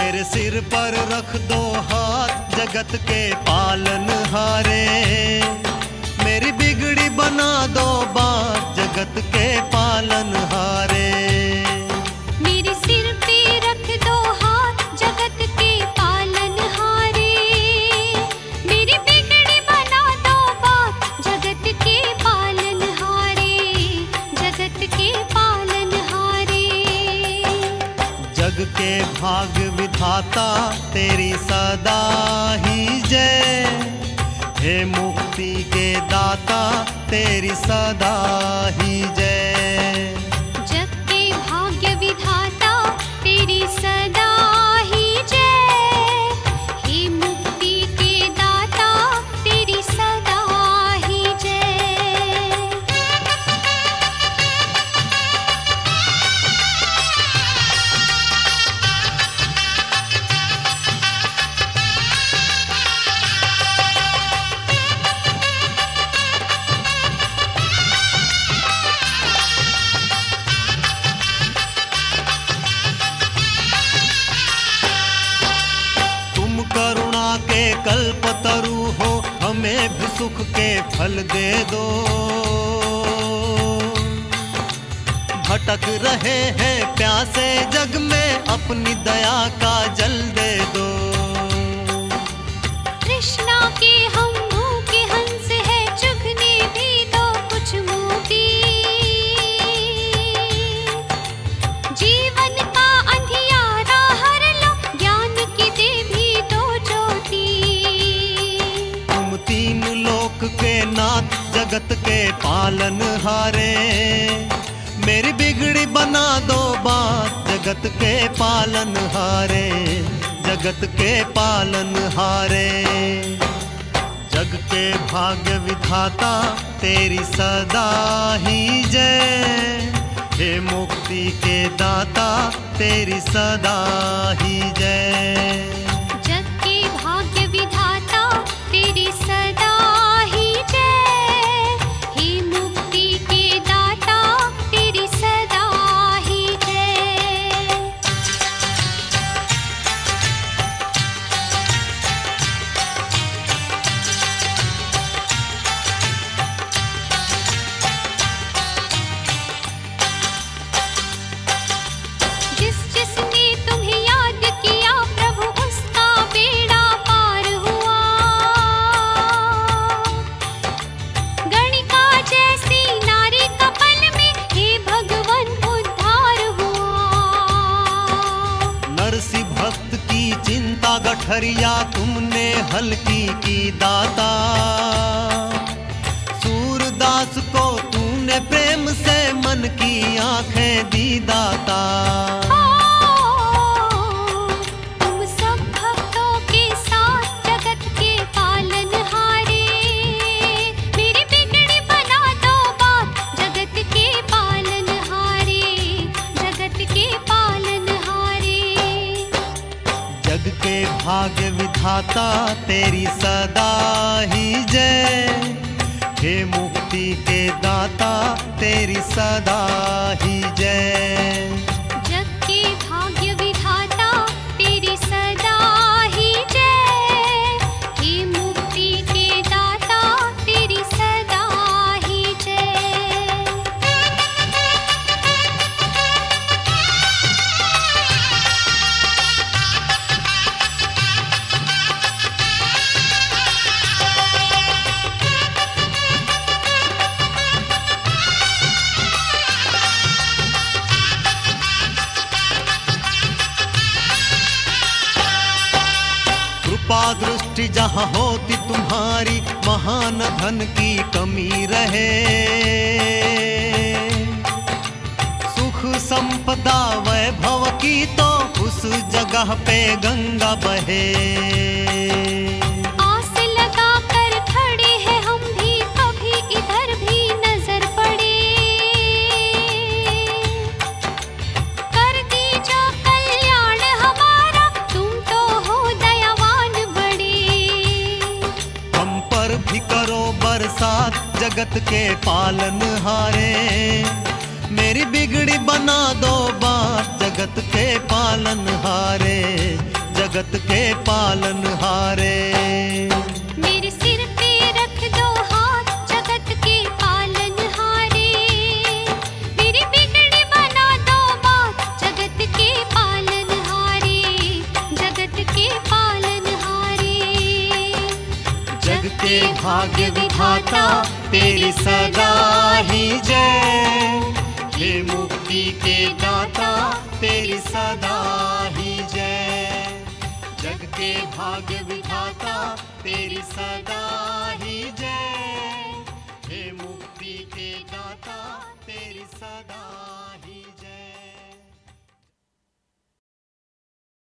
मेरे सिर पर रख दो हाथ जगत के पालनहारे, मेरी बिगड़ी बना दो बात जगत के पालनहारे। मेरे सिर पे रख दो हाथ जगत के पालनहारे, मेरी बिगड़ी बना दो बात जगत के पालनहारे, जगत के पालनहारे। जग के भाग विधाता तेरी सदा ही जय, हे मुक्ति के दाता तेरी सदा ही जय। जग के भाग्य विधाता तेरी सदा ही जय, हे मुक्ति के दाता तेरी सदा ही जय। करुणा के कल्पतरु हो, हमें भी सुख के फल दे दो। भटक रहे हैं प्यासे जग में, अपनी दया का जल दे दो। कृष्णा के हम भूखे हंस है, चुगने भी दो कुछ मोती। जीवन का अंधियारा हर लो, ज्ञान की दे भी दो ज्योति। तुम तीन लोक के नाथ जगत के पालनहारे, मेरी बिगड़ी बना दो बात जगत के पालनहारे, जगत के पालनहारे। जग के भाग्य विधाता तेरी सदा ही जय, हे मुक्ति के दाता तेरी सदा ही जय। जग के भाग्य विधाता तेरी सदा ही जय, हे मुक्ति के दाता तेरी सदा ही जय। जिस जिसने तुम्हें याद किया प्रभु, उसका बेड़ा पार हुआ। गणिका जैसी नारी कपल में, हे भगवन उद्धार हुआ। नरसी भक्त की चिंता गठरिया तुमने हल्की की दाता, सूरदास को तूने प्रेम से मन की आंखें दी दाता। तुम सब भक्तों के साथ जगत के पालनहारे, मेरी बिगड़ी बना दो बात जगत के पालनहारे, जगत के पालनहारे। जग के भाग्य विधाता तेरी सदा ही जय, हे मुक्ति के दाता तेरी सदा ही जय। जग के भाग्य विधाता तेरी सदा ही जय, हे मुक्ति के दाता तेरी सदा ही जय। कृपा दृष्टि जहाँ होती तुम्हारी, महान धन की कमी रहे। सुख संपदा वैभव की तो उस जगह पे गंगा बहे। आस लगा कर खड़े हैं हम भी, कभी इधर भी नजर पड़े। कर दीजो कल्याण हमारा, तुम तो हो दयावान बड़े। हम पर भी करो बरसात जगत के पालनहारे, मेरी बिगड़ी बना दो बात जगत के पालनहारे, जगत के पालनहारे। मेरे सिर पे रख दो हाथ जगत के पालनहारे, मेरी बिगड़ी बना दो बात जगत के पालनहारे, जगत के पालनहारे। जग के भाग्य विधाता तेरी सदा ही जय, हे मुक्ति के दाता तेरी सदा ही जय। जग के भाग्य विधाता तेरी सदा ही जय, हे मुक्ति के दाता तेरी सदा ही जय।